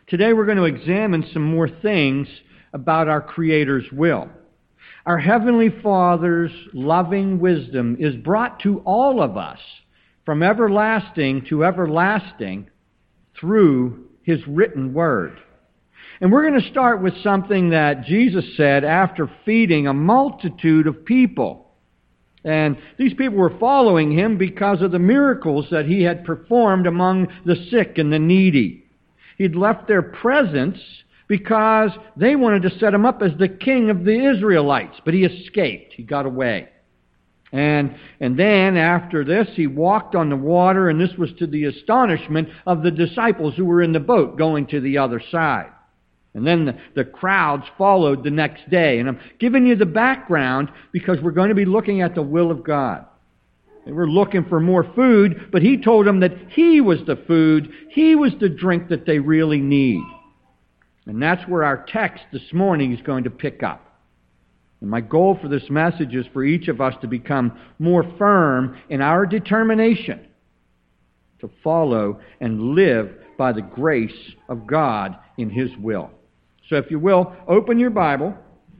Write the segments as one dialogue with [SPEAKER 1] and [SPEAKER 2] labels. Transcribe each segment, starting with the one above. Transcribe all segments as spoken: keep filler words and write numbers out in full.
[SPEAKER 1] Today we're going to examine some more things about our Creator's will. Our Heavenly Father's loving wisdom is brought to all of us from everlasting to everlasting through His written Word. And we're going to start with something that Jesus said after feeding a multitude of people. And these people were following Him because of the miracles that He had performed among the sick and the needy. He'd left their presence because they wanted to set Him up as the king of the Israelites, but He escaped. He got away. And, and then after this, He walked on the water, and this was to the astonishment of the disciples who were in the boat going to the other side. And then the, the crowds followed the next day. And I'm giving you the background because we're going to be looking at the will of God. They were looking for more food, but He told them that He was the food, He was the drink that they really need. And that's where our text this morning is going to pick up. And my goal for this message is for each of us to become more firm in our determination to follow and live by the grace of God in His will. So if you will, open your Bible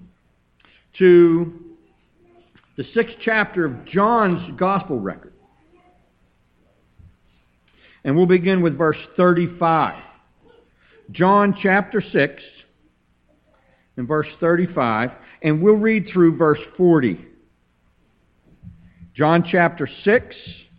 [SPEAKER 1] to the sixth chapter of John's Gospel record. And we'll begin with verse thirty-five. John chapter six and verse thirty-five, and we'll read through verse forty. John chapter six,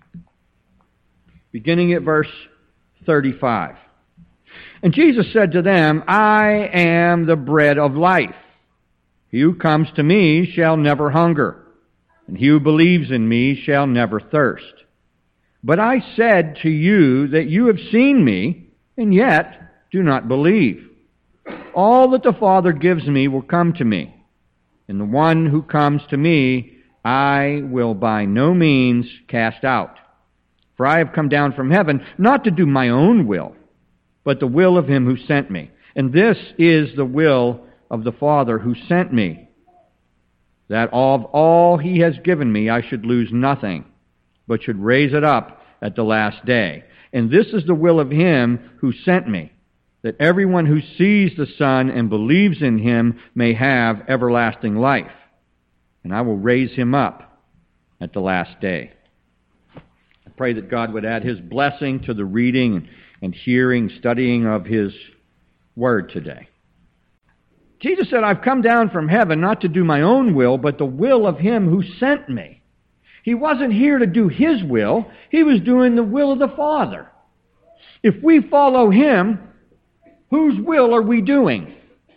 [SPEAKER 1] beginning at verse thirty-five. And Jesus said to them, I am the bread of life. He who comes to me shall never hunger, and he who believes in me shall never thirst. But I said to you that you have seen me, and yet do not believe. All that the Father gives me will come to me, and the one who comes to me I will by no means cast out. For I have come down from heaven not to do my own will, but the will of Him who sent me. And this is the will of the Father who sent me, that of all He has given me I should lose nothing, but should raise it up at the last day. And this is the will of Him who sent me, that everyone who sees the Son and believes in Him may have everlasting life. And I will raise him up at the last day. I pray that God would add His blessing to the reading and hearing, studying of His Word today. Jesus said, I've come down from heaven not to do my own will, but the will of Him who sent me. He wasn't here to do His will. He was doing the will of the Father. If we follow Him, whose will are we doing?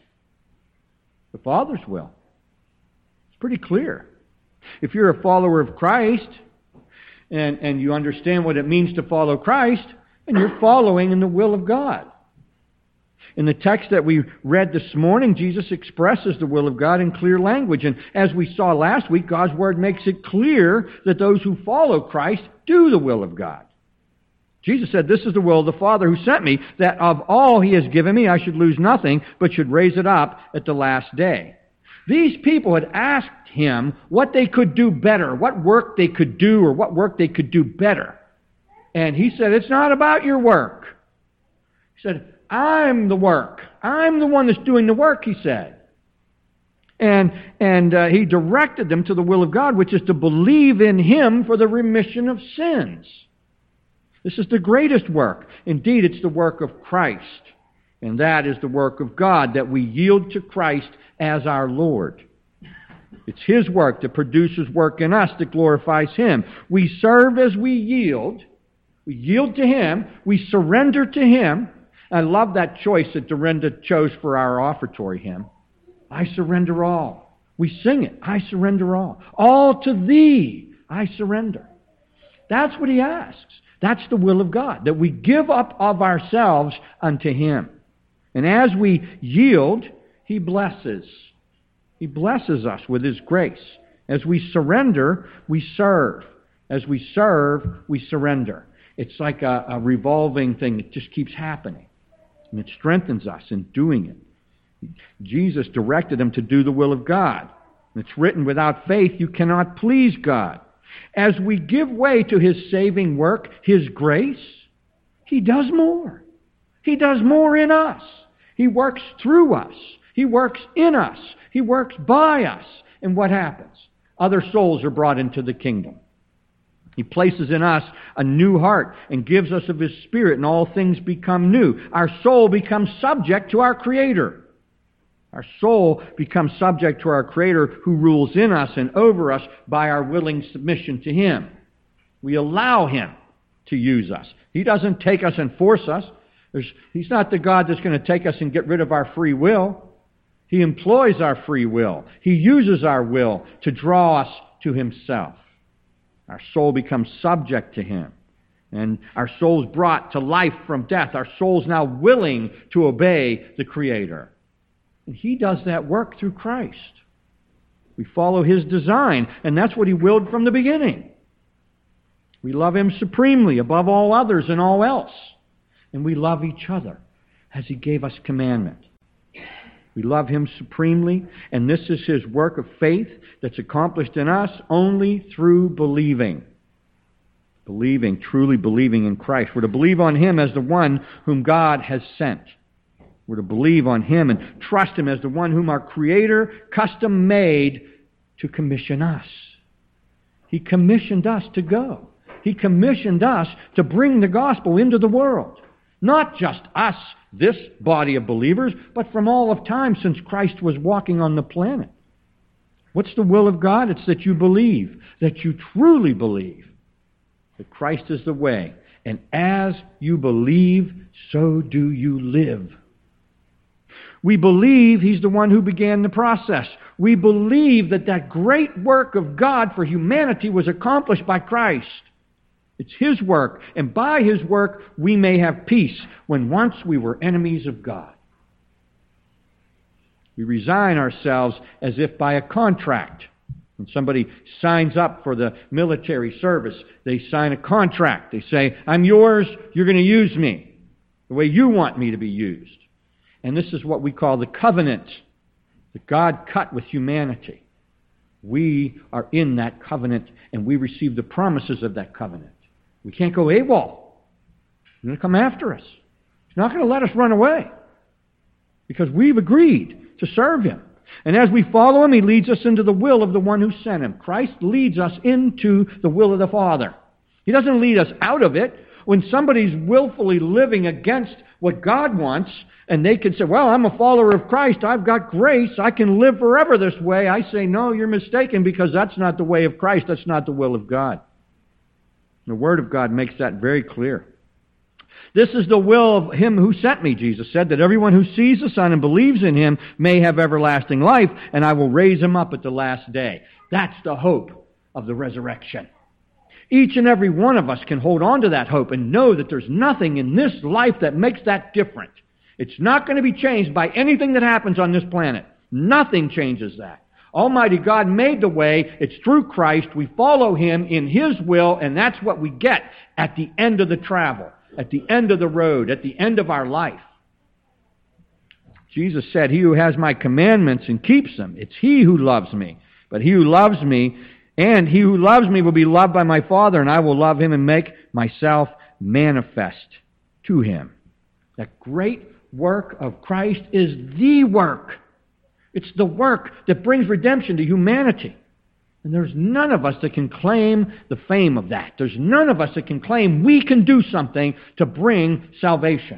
[SPEAKER 1] The Father's will. It's pretty clear. If you're a follower of Christ, and, and you understand what it means to follow Christ, and you're following in the will of God. In the text that we read this morning, Jesus expresses the will of God in clear language. And as we saw last week, God's Word makes it clear that those who follow Christ do the will of God. Jesus said, this is the will of the Father who sent me, that of all He has given me I should lose nothing, but should raise it up at the last day. These people had asked Him what they could do better, what work they could do, or what work they could do better. And He said, it's not about your work. He said, I'm the work. I'm the one that's doing the work, He said. And, and uh, He directed them to the will of God, which is to believe in Him for the remission of sins. This is the greatest work. Indeed, it's the work of Christ. And that is the work of God, that we yield to Christ as our Lord. It's His work that produces work in us that glorifies Him. We serve as we yield. We yield to Him. We surrender to Him. I love that choice that Dorinda chose for our offertory hymn. I surrender all. We sing it. I surrender all. All to Thee I surrender. That's what He asks. That's the will of God, that we give up of ourselves unto Him. And as we yield, He blesses. He blesses us with His grace. As we surrender, we serve. As we serve, we surrender. It's like a, a revolving thing that just keeps happening. And it strengthens us in doing it. Jesus directed them to do the will of God. It's written, without faith you cannot please God. As we give way to His saving work, His grace, He does more. He does more in us. He works through us. He works in us. He works by us. And what happens? Other souls are brought into the kingdom. He places in us a new heart and gives us of His Spirit, and all things become new. Our soul becomes subject to our Creator. Our soul becomes subject to our Creator, who rules in us and over us by our willing submission to Him. We allow Him to use us. He doesn't take us and force us. There's, he's not the God that's going to take us and get rid of our free will. He employs our free will. He uses our will to draw us to Himself. Our soul becomes subject to Him. And our soul is brought to life from death. Our soul is now willing to obey the Creator. And He does that work through Christ. We follow His design, and that's what He willed from the beginning. We love Him supremely above all others and all else. And we love each other as He gave us commandment. We love Him supremely, and this is His work of faith that's accomplished in us only through believing. Believing, truly believing in Christ. We're to believe on Him as the one whom God has sent. We're to believe on Him and trust Him as the one whom our Creator custom made to commission us. He commissioned us to go. He commissioned us to bring the gospel into the world. Not just us, this body of believers, but from all of time since Christ was walking on the planet. What's the will of God? It's that you believe, that you truly believe that Christ is the way. And as you believe, so do you live. We believe He's the one who began the process. We believe that that great work of God for humanity was accomplished by Christ. It's His work, and by His work we may have peace when once we were enemies of God. We resign ourselves as if by a contract. When somebody signs up for the military service, they sign a contract. They say, I'm yours, you're going to use me the way you want me to be used. And this is what we call the covenant that God cut with humanity. We are in that covenant, and we receive the promises of that covenant. We can't go AWOL. He's going to come after us. He's not going to let us run away because we've agreed to serve Him. And as we follow Him, He leads us into the will of the one who sent Him. Christ leads us into the will of the Father. He doesn't lead us out of it. When somebody's willfully living against what God wants, and they can say, well, I'm a follower of Christ, I've got grace, I can live forever this way, I say, no, you're mistaken, because that's not the way of Christ, that's not the will of God. The Word of God makes that very clear. This is the will of Him who sent me, Jesus said, that everyone who sees the Son and believes in Him may have everlasting life, and I will raise him up at the last day. That's the hope of the resurrection. Each and every one of us can hold on to that hope and know that there's nothing in this life that makes that different. It's not going to be changed by anything that happens on this planet. Nothing changes that. Almighty God made the way. It's through Christ. We follow Him in His will, and that's what we get at the end of the travel, at the end of the road, at the end of our life. Jesus said, he who has my commandments and keeps them, it's he who loves me. But he who loves me, and he who loves me will be loved by my Father, and I will love him and make myself manifest to him. That great work of Christ is the work. It's the work that brings redemption to humanity. And there's none of us that can claim the fame of that. There's none of us that can claim we can do something to bring salvation.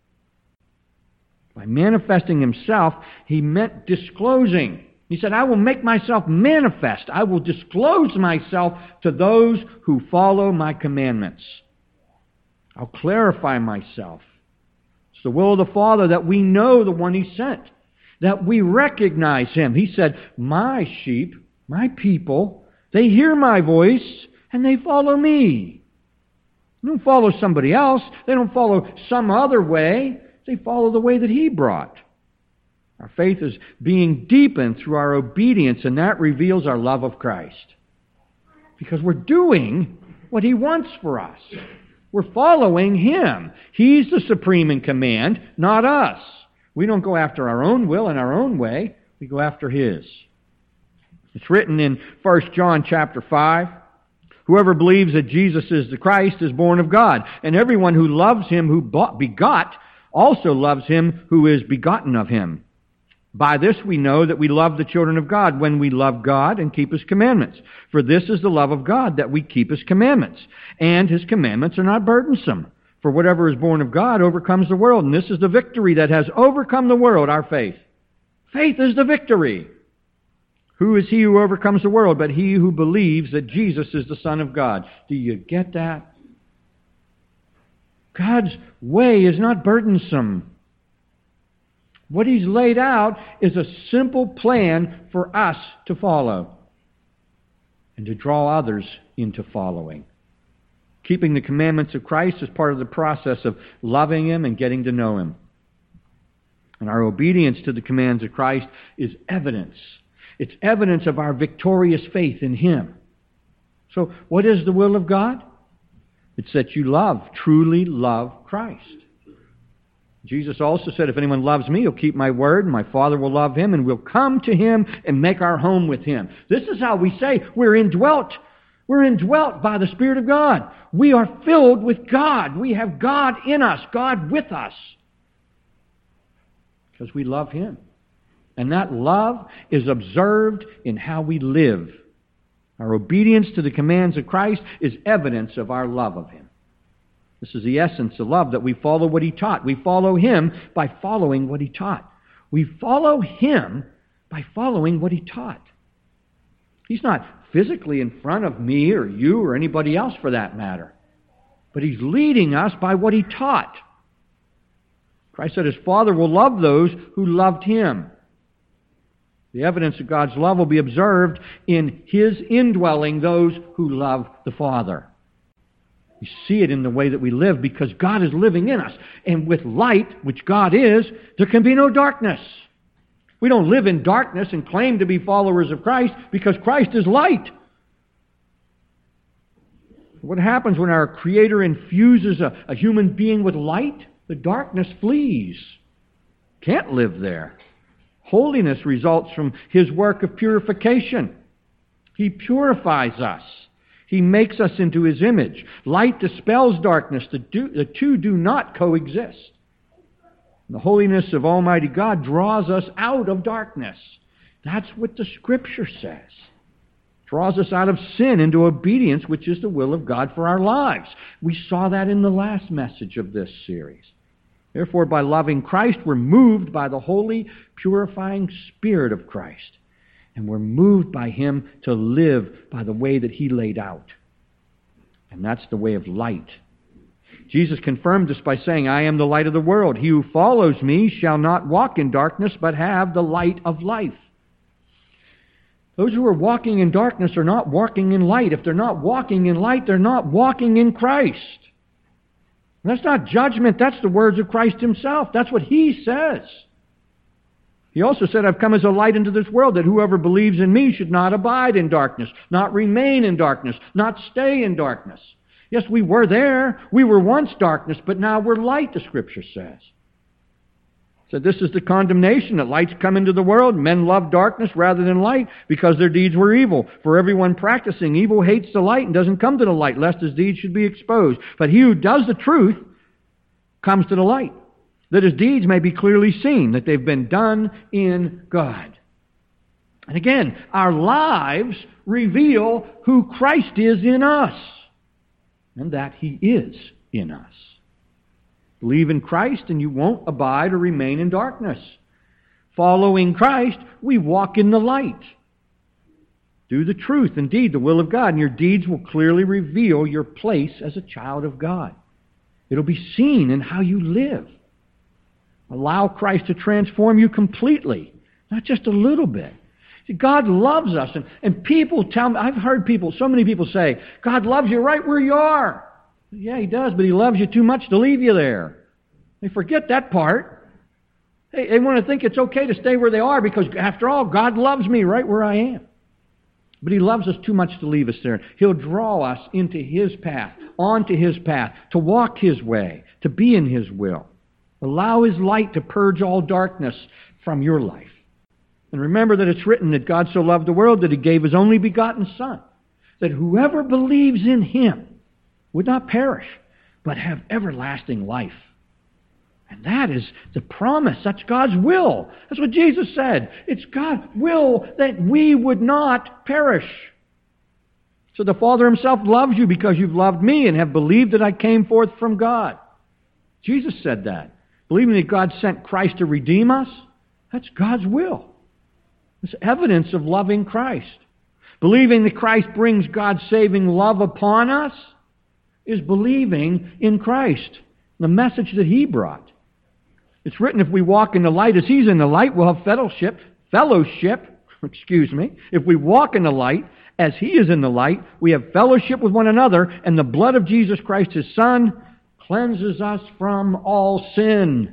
[SPEAKER 1] By manifesting himself, he meant disclosing. He said, I will make myself manifest. I will disclose myself to those who follow my commandments. I'll clarify myself. It's the will of the Father that we know the one he sent, that we recognize him. He said, my sheep, my people, they hear my voice and they follow me. They don't follow somebody else. They don't follow some other way. They follow the way that he brought. Our faith is being deepened through our obedience, and that reveals our love of Christ. Because we're doing what he wants for us. We're following him. He's the supreme in command, not us. We don't go after our own will and our own way. We go after his. It's written in First John chapter five, whoever believes that Jesus is the Christ is born of God, and everyone who loves him who begot also loves him who is begotten of him. By this we know that we love the children of God, when we love God and keep his commandments. For this is the love of God, that we keep his commandments. And his commandments are not burdensome. For whatever is born of God overcomes the world. And this is the victory that has overcome the world, our faith. Faith is the victory. Who is he who overcomes the world but he who believes that Jesus is the Son of God? Do you get that? God's way is not burdensome. What he's laid out is a simple plan for us to follow and to draw others into following. Keeping the commandments of Christ is part of the process of loving him and getting to know him. And our obedience to the commands of Christ is evidence. It's evidence of our victorious faith in him. So what is the will of God? It's that you love, truly love Christ. Jesus also said, if anyone loves me, he'll keep my word, and my Father will love him, and we'll come to him and make our home with him. This is how we say we're indwelt. We're indwelt by the Spirit of God. We are filled with God. We have God in us, God with us. Because we love him. And that love is observed in how we live. Our obedience to the commands of Christ is evidence of our love of him. This is the essence of love, that we follow what he taught. We follow him by following what he taught. We follow him by following what he taught. He's not physically in front of me or you or anybody else for that matter. But he's leading us by what he taught. Christ said his Father will love those who loved him. The evidence of God's love will be observed in his indwelling those who love the Father. We see it in the way that we live because God is living in us. And with light, which God is, there can be no darkness. We don't live in darkness and claim to be followers of Christ because Christ is light. What happens when our Creator infuses a, a human being with light? The darkness flees. Can't live there. Holiness results from his work of purification. He purifies us. He makes us into his image. Light dispels darkness. The, do, the two do not coexist. The holiness of Almighty God draws us out of darkness. That's what the Scripture says. Draws us out of sin into obedience, which is the will of God for our lives. We saw that in the last message of this series. Therefore, by loving Christ, we're moved by the holy, purifying Spirit of Christ. And we're moved by him to live by the way that he laid out. And that's the way of light. Jesus confirmed this by saying, I am the light of the world. He who follows me shall not walk in darkness, but have the light of life. Those who are walking in darkness are not walking in light. If they're not walking in light, they're not walking in Christ. And that's not judgment. That's the words of Christ himself. That's what he says. He also said, I've come as a light into this world, that whoever believes in me should not abide in darkness, not remain in darkness, not stay in darkness. Yes, we were there. We were once darkness, but now we're light, the Scripture says. So this is the condemnation, that light's come into the world. Men love darkness rather than light because their deeds were evil. For everyone practicing evil hates the light and doesn't come to the light, lest his deeds should be exposed. But he who does the truth comes to the light, that his deeds may be clearly seen, that they've been done in God. And again, our lives reveal who Christ is in us, and that he is in us. Believe in Christ and you won't abide or remain in darkness. Following Christ, we walk in the light. Do the truth, indeed, the will of God, and your deeds will clearly reveal your place as a child of God. It'll be seen in how you live. Allow Christ to transform you completely, not just a little bit. See, God loves us, and, and people tell me, I've heard people, so many people say, God loves you right where you are. Yeah, he does, but he loves you too much to leave you there. They forget that part. They, they want to think it's okay to stay where they are because, after all, God loves me right where I am. But he loves us too much to leave us there. He'll draw us into his path, onto his path, to walk his way, to be in his will. Allow his light to purge all darkness from your life. And remember that it's written that God so loved the world that he gave his only begotten Son, that whoever believes in him would not perish, but have everlasting life. And that is the promise. That's God's will. That's what Jesus said. It's God's will that we would not perish. So the Father himself loves you because you've loved me and have believed that I came forth from God. Jesus said that. Believing that God sent Christ to redeem us, that's God's will. It's evidence of loving Christ. Believing that Christ brings God's saving love upon us is believing in Christ, the message that He brought. It's written, if we walk in the light as He's in the light, we'll have fellowship, fellowship, excuse me. If we walk in the light as He is in the light, we have fellowship with one another, and the blood of Jesus Christ, His Son, cleanses us from all sin.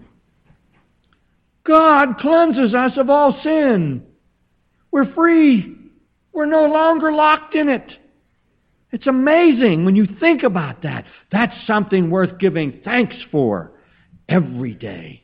[SPEAKER 1] God cleanses us of all sin. We're free. We're no longer locked in it. It's amazing when you think about that. That's something worth giving thanks for every day.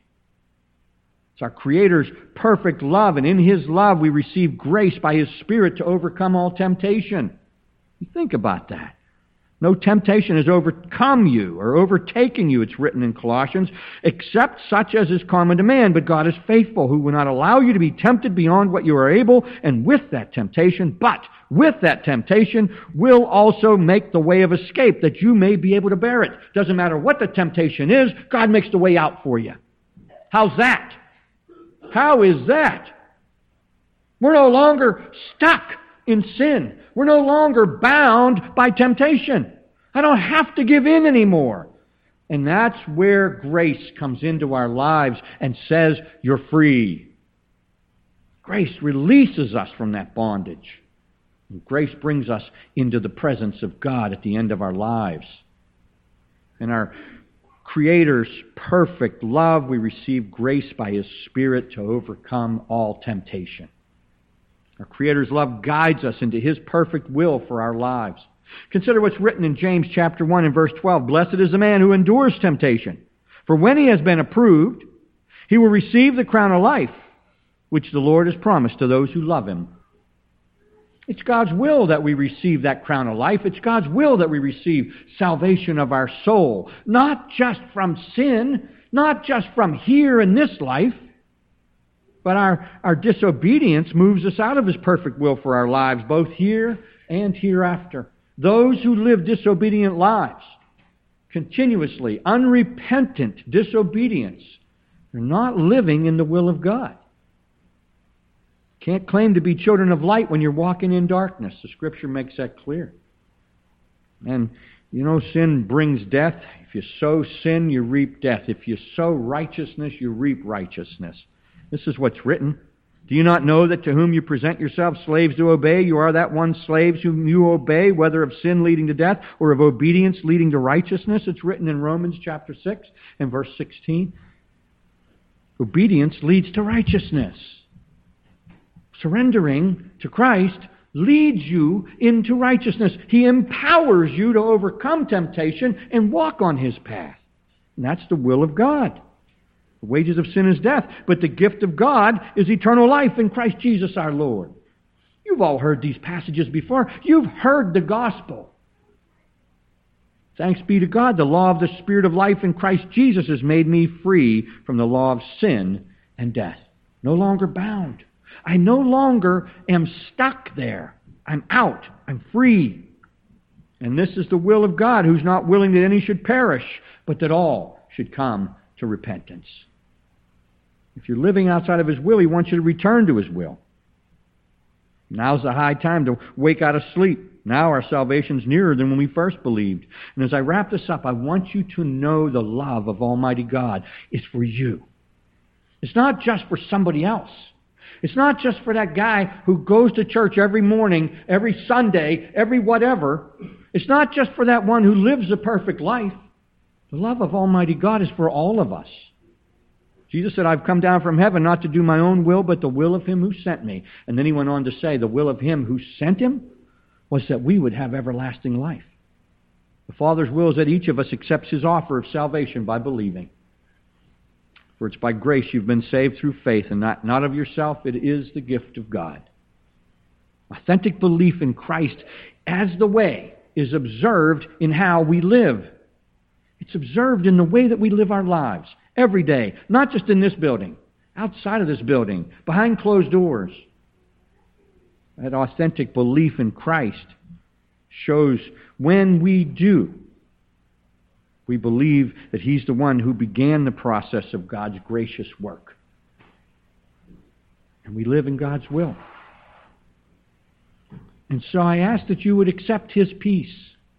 [SPEAKER 1] It's our Creator's perfect love, and in His love we receive grace by His Spirit to overcome all temptation. You think about that. No temptation has overcome you or overtaken you, it's written in Colossians, except such as is common to man. But God is faithful, who will not allow you to be tempted beyond what you are able, and with that temptation, but with that temptation, will also make the way of escape, that you may be able to bear it. Doesn't matter what the temptation is, God makes the way out for you. How's that? How is that? We're no longer stuck in sin. We're no longer bound by temptation. I don't have to give in anymore. And that's where grace comes into our lives and says, you're free. Grace releases us from that bondage. And grace brings us into the presence of God at the end of our lives. In our Creator's perfect love, we receive grace by His Spirit to overcome all temptation. Our Creator's love guides us into His perfect will for our lives. Consider what's written in James chapter one and verse twelve. Blessed is the man who endures temptation, for when he has been approved, he will receive the crown of life, which the Lord has promised to those who love Him. It's God's will that we receive that crown of life. It's God's will that we receive salvation of our soul, not just from sin, not just from here in this life, but our, our disobedience moves us out of His perfect will for our lives, both here and hereafter. Those who live disobedient lives, continuously, unrepentant disobedience, they're not living in the will of God. Can't claim to be children of light when you're walking in darkness. The Scripture makes that clear. And, you know, sin brings death. If you sow sin, you reap death. If you sow righteousness, you reap righteousness. This is what's written. Do you not know that to whom you present yourselves slaves to obey, you are that one slaves whom you obey, whether of sin leading to death or of obedience leading to righteousness? It's written in Romans chapter six and verse sixteen. Obedience leads to righteousness. Surrendering to Christ leads you into righteousness. He empowers you to overcome temptation and walk on His path. And that's the will of God. The wages of sin is death, but the gift of God is eternal life in Christ Jesus our Lord. You've all heard these passages before. You've heard the gospel. Thanks be to God, the law of the Spirit of life in Christ Jesus has made me free from the law of sin and death. No longer bound. I no longer am stuck there. I'm out. I'm free. And this is the will of God, who's not willing that any should perish, but that all should come to repentance. If you're living outside of His will, He wants you to return to His will. Now's the high time to wake out of sleep. Now our salvation's nearer than when we first believed. And as I wrap this up, I want you to know the love of Almighty God is for you. It's not just for somebody else. It's not just for that guy who goes to church every morning, every Sunday, every whatever. It's not just for that one who lives a perfect life. The love of Almighty God is for all of us. Jesus said, I've come down from heaven not to do my own will, but the will of Him who sent me. And then He went on to say, the will of Him who sent Him was that we would have everlasting life. The Father's will is that each of us accepts His offer of salvation by believing. For it's by grace you've been saved through faith, and not, not of yourself. It is the gift of God. Authentic belief in Christ as the way is observed in how we live. It's observed in the way that we live our lives. Every day. Not just in this building. Outside of this building. Behind closed doors. That authentic belief in Christ shows when we do, we believe that He's the one who began the process of God's gracious work. And we live in God's will. And so I ask that you would accept His peace.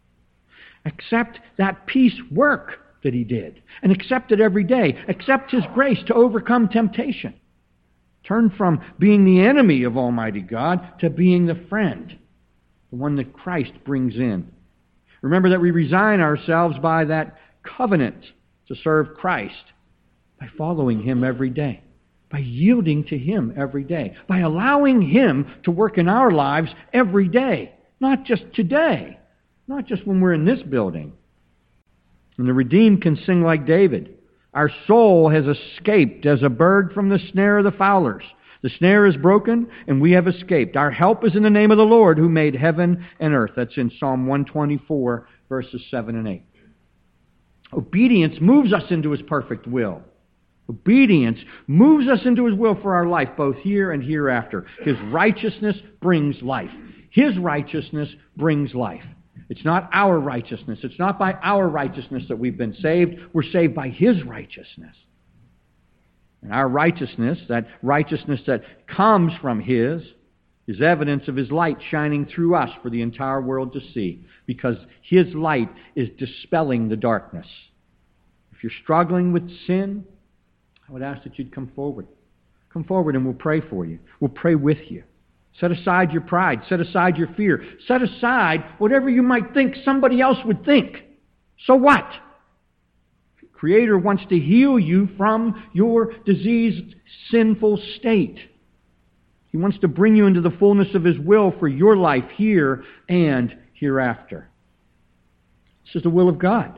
[SPEAKER 1] Accept that peace work that He did. And accept it every day. Accept His grace to overcome temptation. Turn from being the enemy of Almighty God to being the friend. The one that Christ brings in. Remember that we resign ourselves by that covenant to serve Christ by following Him every day. By yielding to Him every day. By allowing Him to work in our lives every day. Not just today. Not just when we're in this building. And the redeemed can sing like David. Our soul has escaped as a bird from the snare of the fowlers. The snare is broken, and we have escaped. Our help is in the name of the Lord who made heaven and earth. That's in Psalm one twenty-four, verses seven and eight. Obedience moves us into His perfect will. Obedience moves us into His will for our life, both here and hereafter. His righteousness brings life. His righteousness brings life. It's not our righteousness. It's not by our righteousness that we've been saved. We're saved by His righteousness. And our righteousness, that righteousness that comes from His, is evidence of His light shining through us for the entire world to see. Because His light is dispelling the darkness. If you're struggling with sin, I would ask that you'd come forward. Come forward and we'll pray for you. We'll pray with you. Set aside your pride. Set aside your fear. Set aside whatever you might think somebody else would think. So what? The Creator wants to heal you from your diseased, sinful state. He wants to bring you into the fullness of His will for your life here and hereafter. This is the will of God.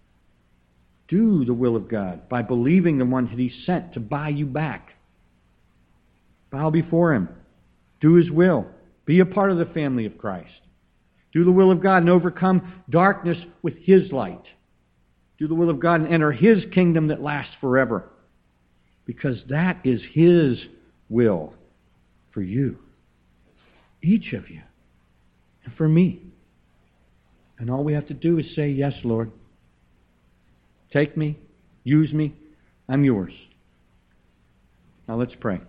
[SPEAKER 1] Do the will of God by believing the one that He sent to buy you back. Bow before Him. Do His will. Be a part of the family of Christ. Do the will of God and overcome darkness with His light. Do the will of God and enter His kingdom that lasts forever. Because that is His will for you. Each of you. And for me. And all we have to do is say, yes, Lord. Take me. Use me. I'm yours. Now let's pray.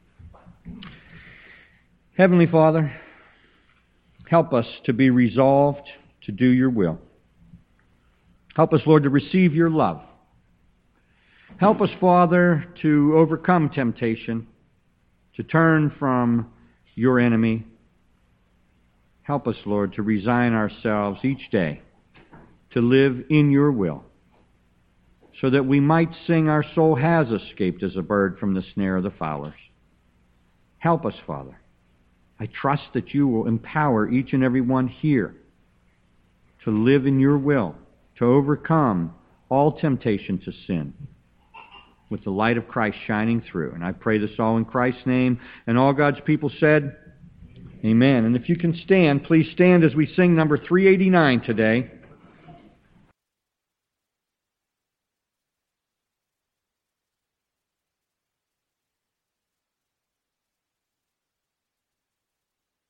[SPEAKER 1] Heavenly Father, help us to be resolved to do your will. Help us, Lord, to receive your love. Help us, Father, to overcome temptation, to turn from your enemy. Help us, Lord, to resign ourselves each day to live in your will, so that we might sing, our soul has escaped as a bird from the snare of the fowlers. Help us, Father. I trust that you will empower each and every one here to live in your will, to overcome all temptation to sin with the light of Christ shining through. And I pray this all in Christ's name. And all God's people said, amen. And if you can stand, please stand as we sing number three eighty-nine today.